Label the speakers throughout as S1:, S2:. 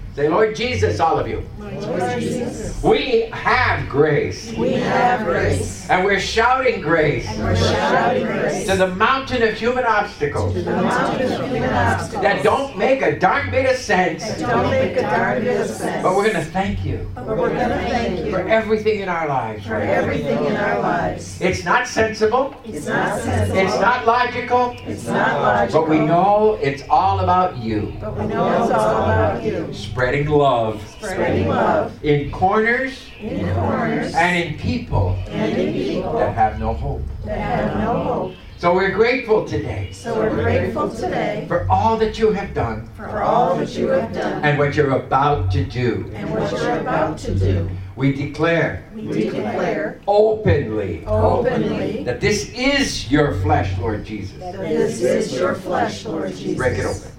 S1: Say, Lord Jesus, all of you.
S2: Lord Jesus.
S1: We have grace.
S2: We have grace.
S1: And we're shouting grace.
S2: And we're shouting grace.
S1: To the mountain of human obstacles.
S2: To the mountain of human obstacles.
S1: That don't make a darn bit of sense.
S2: That don't make a darn bit of sense.
S1: But we're going to thank you.
S2: But we're going to thank you.
S1: For everything in our lives.
S2: For everything in our lives.
S1: It's not sensible.
S2: It's not sensible.
S1: It's not logical.
S2: It's not logical.
S1: But we know it's all about you.
S2: But we know it's all about you.
S1: Spreading love.
S2: Spreading love.
S1: In corners.
S2: In corners.
S1: And in people.
S2: And in people.
S1: That have no hope.
S2: That have no hope.
S1: So we're grateful today.
S2: So we're grateful today.
S1: For all that you have done.
S2: For all that you have done.
S1: And what you're about to do.
S2: And what you're about to do.
S1: We declare.
S2: We declare.
S1: Openly.
S2: Openly.
S1: That this is your flesh, Lord Jesus.
S2: That this is your flesh, Lord Jesus.
S1: Break it open.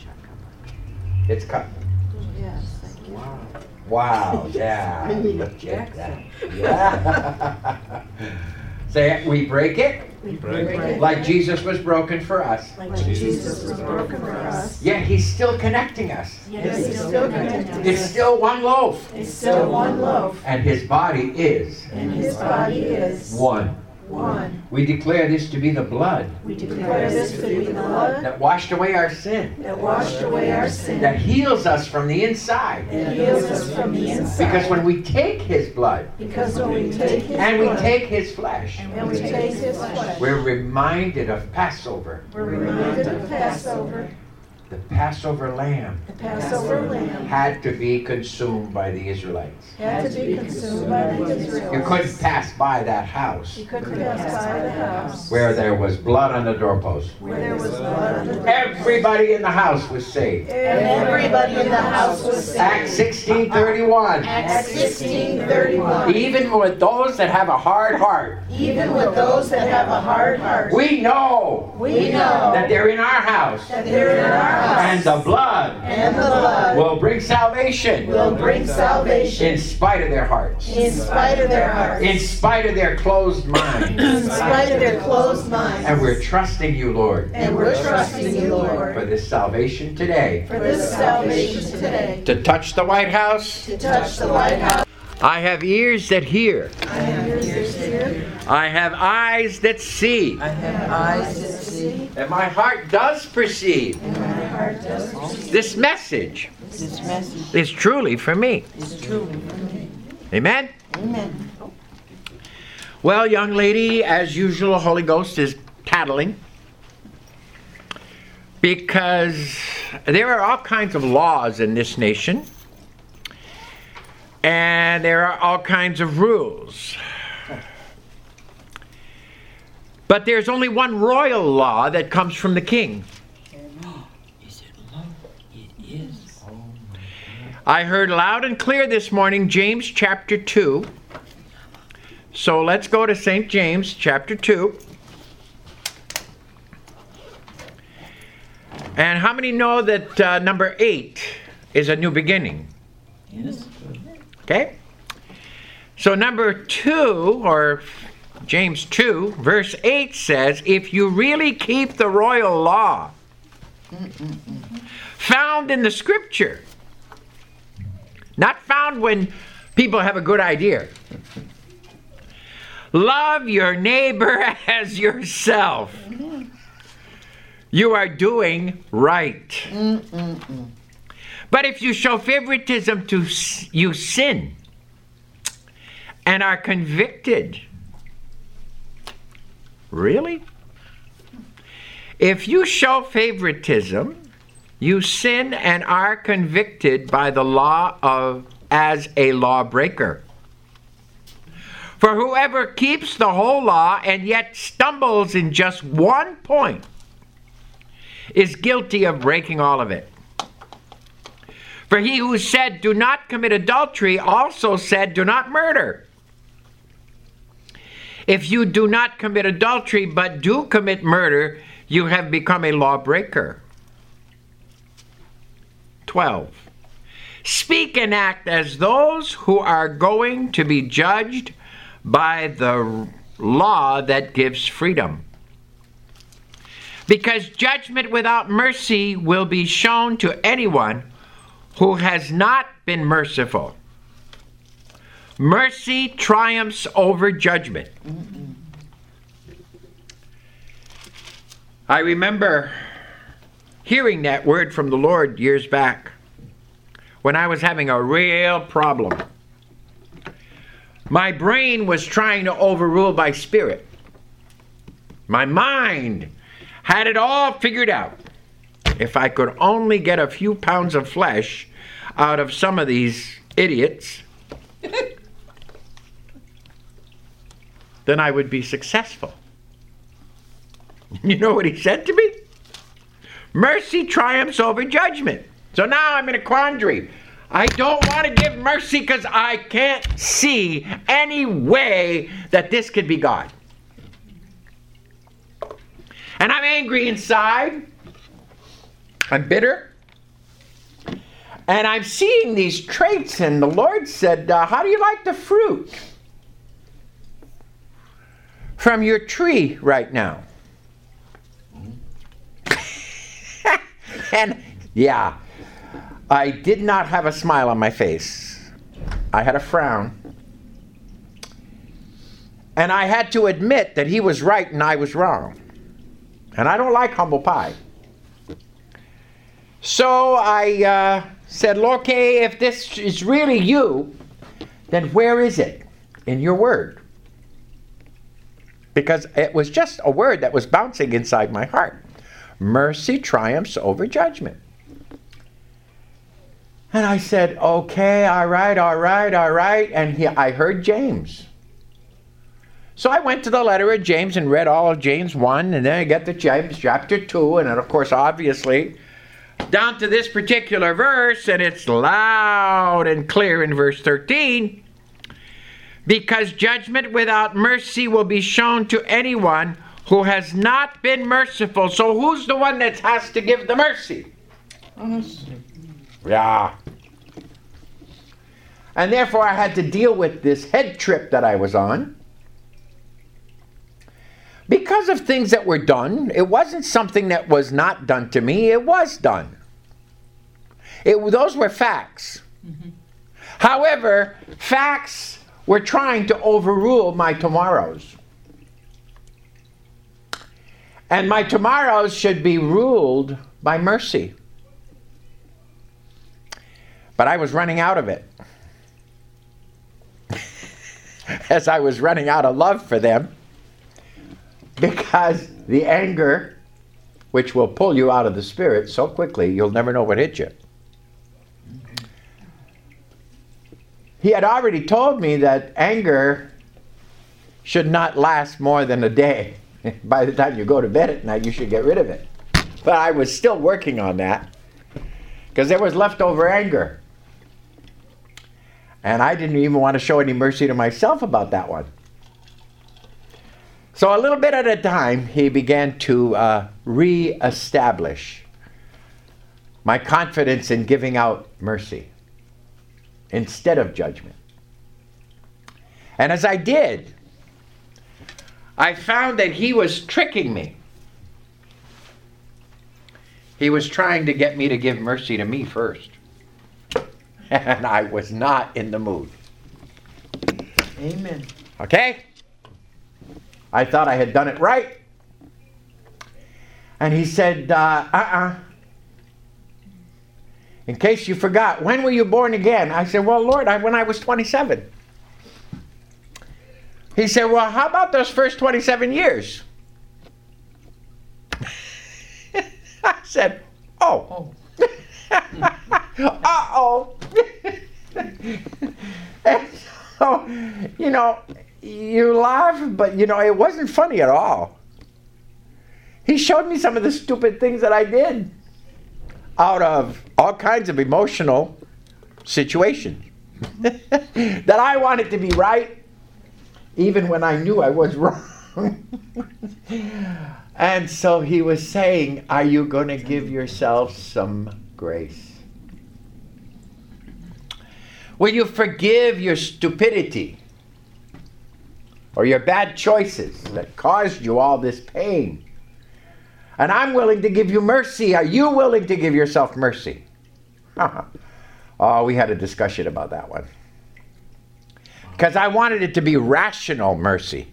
S1: It's cut.
S2: Yes, thank you.
S1: Wow, yeah. Look at that. Yeah. Say it, we break it.
S2: We break it.
S1: Like Jesus was broken for us.
S2: Like Jesus was broken for us.
S1: Yet he's still connecting us.
S2: Yes, he's still connected.
S1: It's still one loaf.
S2: It's still one loaf.
S1: And his body is.
S2: And his body is.
S1: One.
S2: One.
S1: We declare this to be the blood.
S2: We declare this to be the blood.
S1: That washed away our sin.
S2: That washed away our sin.
S1: That heals us from the inside.
S2: That heals us from the inside.
S1: Because when we take his blood.
S2: Because when we take his
S1: and
S2: blood.
S1: we take his flesh.
S2: And we take his flesh.
S1: We're reminded of Passover.
S2: We're reminded of Passover.
S1: The Passover lamb.
S2: The Passover lamb.
S1: Had to be consumed by the Israelites.
S2: Had to be consumed by the Israelites.
S1: You couldn't pass by that house.
S2: You couldn't pass by the house.
S1: Where there was blood on the doorpost.
S2: Where there was blood on the doorpost.
S1: Everybody in the house was saved.
S2: And everybody in the house was saved.
S1: Acts 16:31.
S2: Acts 16:31.
S1: Even with those that have a hard heart.
S2: Even with those that have a hard heart.
S1: We know. That they're in our house.
S2: That they're in our house.
S1: And the blood.
S2: And the blood.
S1: Will bring salvation.
S2: Will bring salvation.
S1: In spite of their hearts.
S2: In spite of their hearts.
S1: In spite of their closed minds.
S2: In spite of their closed minds.
S1: And we're trusting you, Lord.
S2: And we're trusting you, Lord.
S1: For this salvation today.
S2: For this salvation today.
S1: To touch the White House.
S2: To touch the White House.
S1: I have ears that hear.
S2: I have ears that hear.
S1: I have eyes that see.
S2: I have eyes that see.
S1: And my heart does perceive.
S2: And my heart does perceive.
S1: This message. Is truly for me.
S2: Is truly for me.
S1: Amen?
S2: Amen.
S1: Well, young lady, as usual, Holy Ghost is tattling. Because there are all kinds of laws in this nation. And there are all kinds of rules. But there's only one royal law that comes from the king.
S3: Is it law? It is.
S1: I heard loud and clear this morning James chapter 2. So let's go to St. James chapter 2. And how many know that number 8 is a new beginning?
S3: Yes.
S1: Okay? So number 2, or James 2, verse 8 says, if you really keep the royal law found in the scripture, not found when people have a good idea, love your neighbor as yourself, you are doing right. But if you show favoritism to you sin and are convicted. Really? If you show favoritism, you sin and are convicted by the law as a lawbreaker. For whoever keeps the whole law and yet stumbles in just one point is guilty of breaking all of it. For he who said, do not commit adultery, also said, do not murder. If you do not commit adultery, but do commit murder, you have become a lawbreaker. 12. Speak and act as those who are going to be judged by the law that gives freedom. Because judgment without mercy will be shown to anyone who has not been merciful. Mercy triumphs over judgment. I remember hearing that word from the Lord years back when I was having a real problem. My brain was trying to overrule my spirit. My mind had it all figured out. If I could only get a few pounds of flesh out of some of these idiots, then I would be successful. You know what he said to me? Mercy triumphs over judgment. So now I'm in a quandary. I don't want to give mercy because I can't see any way that this could be God. And I'm angry inside. I'm bitter. And I'm seeing these traits, and the Lord said, how do you like the fruit from your tree right now? And yeah, I did not have a smile on my face. I had a frown. And I had to admit that he was right and I was wrong. And I don't like humble pie. So I said, okay, if this is really you, then where is it in your word? Because it was just a word that was bouncing inside my heart. Mercy triumphs over judgment. And I said, okay, all right. And I heard James. So I went to the letter of James and read all of James 1, and then I get to James chapter 2, and then of course, obviously, down to this particular verse, and it's loud and clear in verse 13. Because judgment without mercy will be shown to anyone who has not been merciful. So who's the one that has to give the mercy? Yeah. And therefore I had to deal with this head trip that I was on. Because of things that were done, it wasn't something that was not done to me, it was done. Those were facts. Mm-hmm. However, facts were trying to overrule my tomorrows. And my tomorrows should be ruled by mercy. But I was running out of it. As I was running out of love for them. Because the anger, which will pull you out of the spirit so quickly, you'll never know what hit you. He had already told me that anger should not last more than a day. By the time you go to bed at night, you should get rid of it. But I was still working on that because there was leftover anger. And I didn't even want to show any mercy to myself about that one. So a little bit at a time, he began to re-establish my confidence in giving out mercy instead of judgment. And as I did, I found that he was tricking me. He was trying to get me to give mercy to me first. And I was not in the mood.
S2: Amen.
S1: Okay? I thought I had done it right. And he said, in case you forgot, when were you born again? I said, well, Lord, when I was 27. He said, well, how about those first 27 years? I said, oh. Uh-oh. And so, you laugh, but, it wasn't funny at all. He showed me some of the stupid things that I did out of all kinds of emotional situations that I wanted to be right, even when I knew I was wrong. And so he was saying, are you going to give yourself some grace? Will you forgive your stupidity or your bad choices that caused you all this pain? And I'm willing to give you mercy. Are you willing to give yourself mercy? Oh, we had a discussion about that one. Because I wanted it to be rational mercy.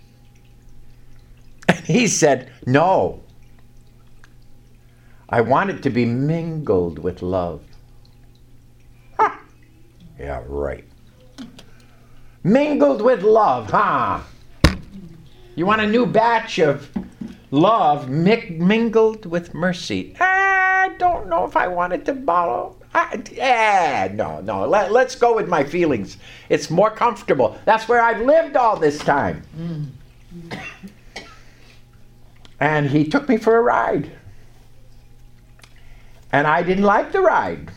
S1: And he said, no. I want it to be mingled with love. Huh. Yeah, right. Mingled with love, huh? You want a new batch of love mingled with mercy. I don't know if I wanted to borrow. No. Let's go with my feelings. It's more comfortable. That's where I've lived all this time. And he took me for a ride. And I didn't like the ride.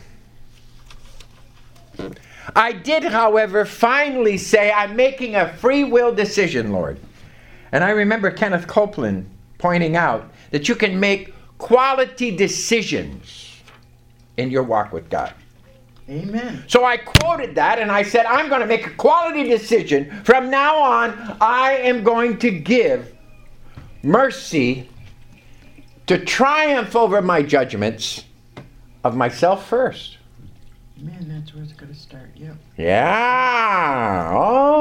S1: I did, however, finally say, I'm making a free will decision, Lord. And I remember Kenneth Copeland pointing out that you can make quality decisions in your walk with God.
S2: Amen.
S1: So I quoted that and I said, I'm going to make a quality decision. From now on, I am going to give mercy to triumph over my judgments of myself first.
S2: Man, that's where it's going to start. Yep.
S1: Yeah.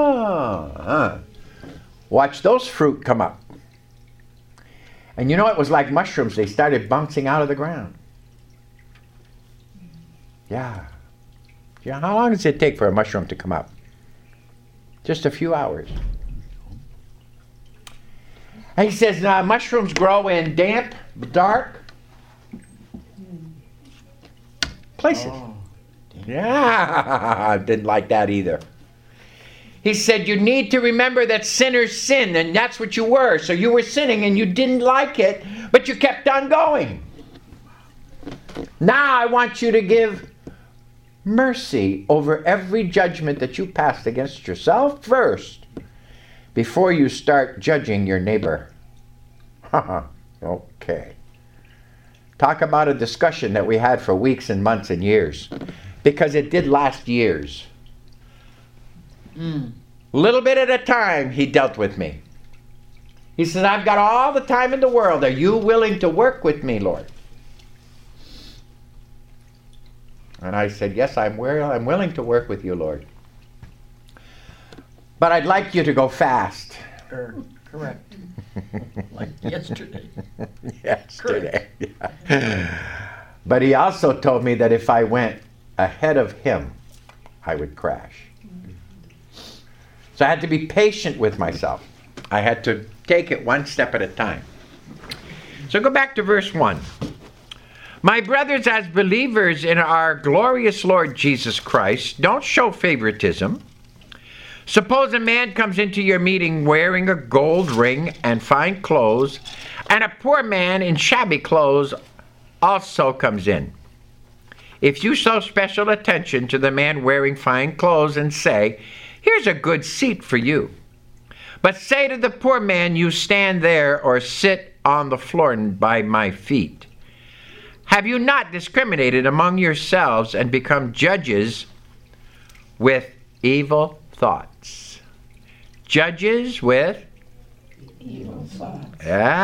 S1: Watch those fruit come up. And you know, it was like mushrooms. They started bouncing out of the ground. Yeah. How long does it take for a mushroom to come up? Just a few hours. And he says, mushrooms grow in damp, dark places.
S2: Oh,
S1: yeah, didn't like that either. He said, you need to remember that sinners sin, and that's what you were. So you were sinning and you didn't like it, but you kept on going. Now I want you to give mercy over every judgment that you passed against yourself first, before you start judging your neighbor. Okay. Talk about a discussion that we had for weeks and months and years. Because it did last years. Little bit at a time, he dealt with me. He said, I've got all the time in the world. Are you willing to work with me, Lord? And I said, yes, I'm willing to work with you, Lord. But I'd like you to go fast.
S2: Correct. Like yesterday.
S1: Yesterday. Yeah. But he also told me that if I went ahead of him, I would crash. So I had to be patient with myself. I had to take it one step at a time. So go back to verse 1. My brothers, as believers in our glorious Lord Jesus Christ, don't show favoritism. Suppose a man comes into your meeting wearing a gold ring and fine clothes, and a poor man in shabby clothes also comes in. If you show special attention to the man wearing fine clothes and say, here's a good seat for you, but say to the poor man, you stand there or sit on the floor by my feet, have you not discriminated among yourselves and become judges with evil thoughts? Judges with
S2: Evil thoughts.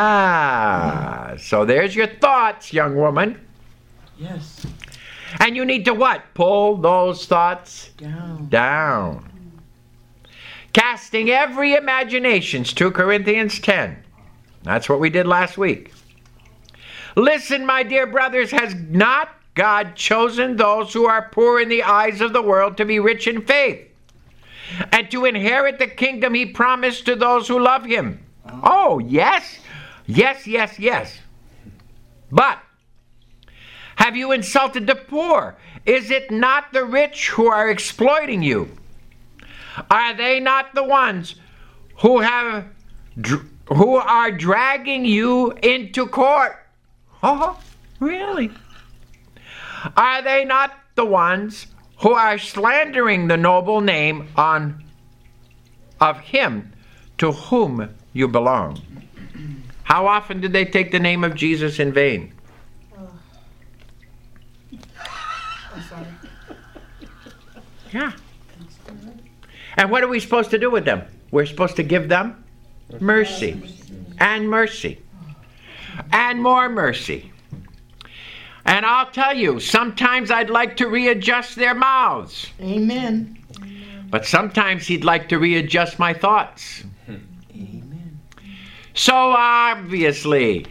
S1: So there's your thoughts, young woman.
S2: Yes.
S1: And you need to what? Pull those thoughts
S2: Down.
S1: Casting every imagination, 2 Corinthians 10. That's what we did last week. Listen, my dear brothers, has not God chosen those who are poor in the eyes of the world to be rich in faith and to inherit the kingdom he promised to those who love him? Oh, yes. Yes. But have you insulted the poor? Is it not the rich who are exploiting you? Are they not the ones who are dragging you into court? Oh, really? Are they not the ones who are slandering the noble name of him to whom you belong? How often did they take the name of Jesus in vain?
S2: I'm sorry.
S1: Yeah. And what are we supposed to do with them? We're supposed to give them mercy and mercy and more mercy. And I'll tell you, sometimes I'd like to readjust their mouths.
S4: Amen.
S1: But sometimes he'd like to readjust my thoughts.
S2: Amen.
S1: So obviously,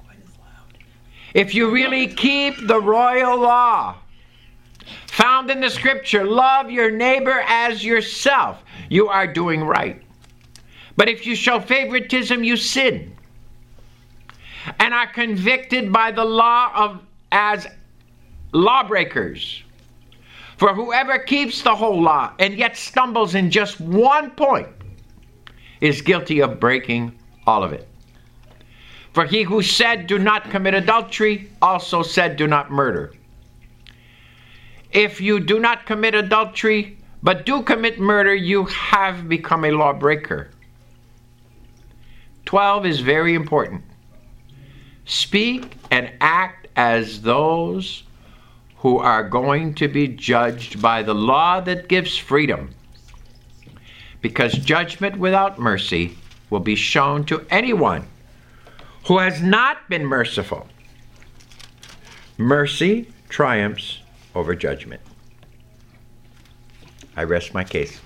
S1: if you really keep the royal law found in the scripture, love your neighbor as yourself, you are doing right. But if you show favoritism, you sin and are convicted by the law as lawbreakers. For whoever keeps the whole law and yet stumbles in just one point is guilty of breaking all of it. For he who said, do not commit adultery, also said, do not murder. If you do not commit adultery, but do commit murder, you have become a lawbreaker. 12 is very important. Speak and act as those who are going to be judged by the law that gives freedom, because judgment without mercy will be shown to anyone who has not been merciful. Mercy triumphs over judgment. I rest my case.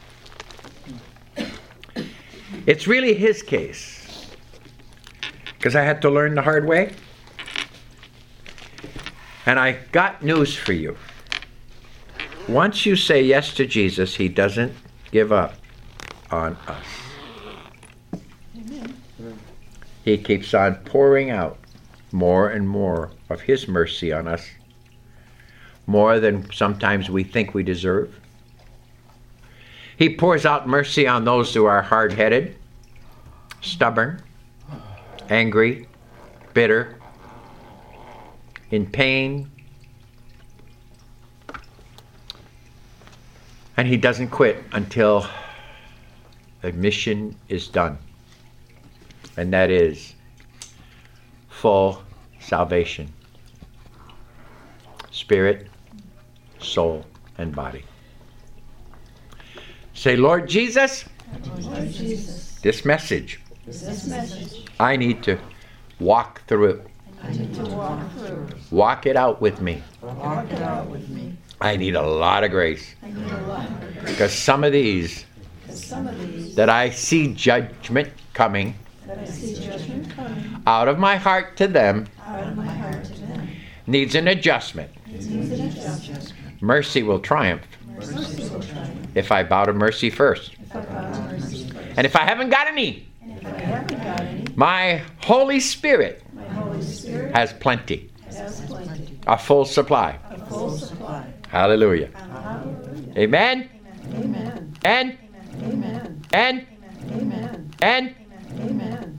S1: It's really his case, because I had to learn the hard way. And I got news for you. Once you say yes to Jesus, he doesn't give up on us.
S4: Amen.
S1: He keeps on pouring out more and more of his mercy on us, more than sometimes we think we deserve. He pours out mercy on those who are hard-headed, stubborn, angry, bitter, in pain. And he doesn't quit until the mission is done. And that is full salvation. Spirit, soul, and body. Say, Lord Jesus,
S4: Lord Jesus,
S1: this message,
S4: this message,
S1: I need to walk through it.
S4: I need to walk through.
S1: Walk it out with me.
S4: Walk it out with me.
S1: I need a lot of grace.
S4: I need a lot of grace.
S1: Because some of these
S4: Because some of these
S1: that I see judgment coming
S4: that I see judgment coming
S1: out of my heart to them
S4: out of my heart to them
S1: needs an adjustment.
S4: needs an adjustment.
S1: Mercy will triumph
S4: Mercy will triumph
S1: if I bow to mercy first.
S4: if I bow to mercy first.
S1: And if I haven't got any,
S4: And if I haven't got any,
S1: my Holy Spirit
S4: my Holy Spirit
S1: has plenty,
S4: has plenty,
S1: a full supply.
S4: a full supply.
S1: Hallelujah.
S4: Hallelujah.
S1: Amen.
S4: Amen.
S1: And,
S4: Amen.
S1: and,
S4: Amen.
S1: and